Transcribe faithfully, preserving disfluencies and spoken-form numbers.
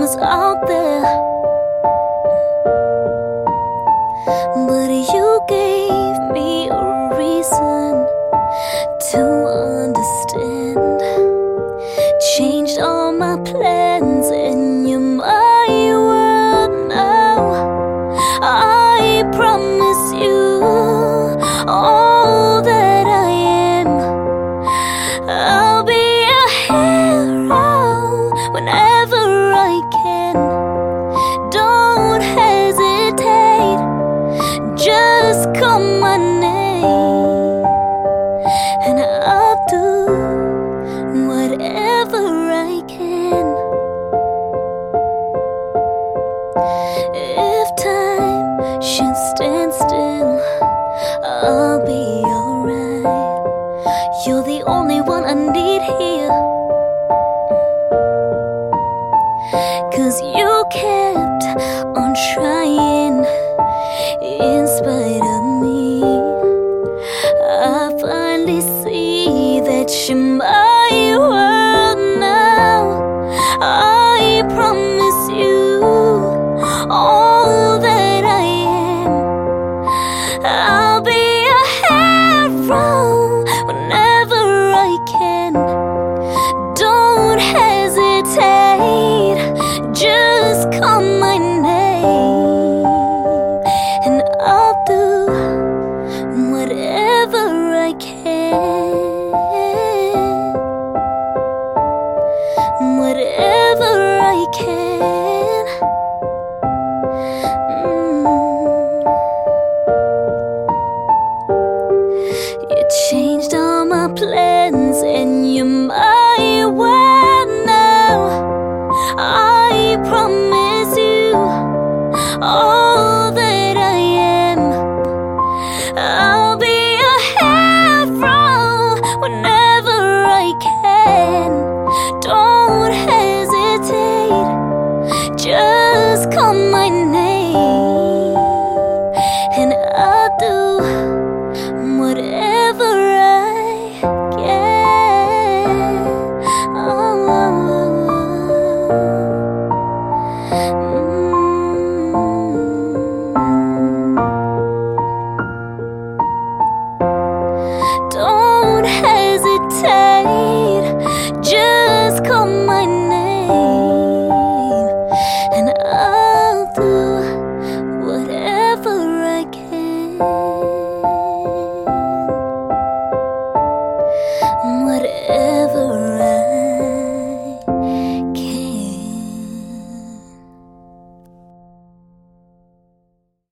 was out there, but you gave me a reason to understand. Changed all my plans, and you're my world now. I promise you all that I am. I'll be a hero whenever I can. Don't hesitate, just call my name, and I'll do whatever I can. If time should stand still, I'll be alright. You're the only one I need here, 'cause you kept on trying in spite of me. I finally see that you're my world now. I promise you all that I am. I'll be a hero whenever I can. Don't hesitate, just call my name, and I'll do whatever I can. Whatever I can. mm. You changed all my plans, and you're my world now. I promise you all that I am. I'll be a hero whenever I can. Don't hesitate, just call my name, and I'll do whatever I can. Oh, oh, oh. Mm. Don't hesitate, just call my name, and I'll do whatever I can.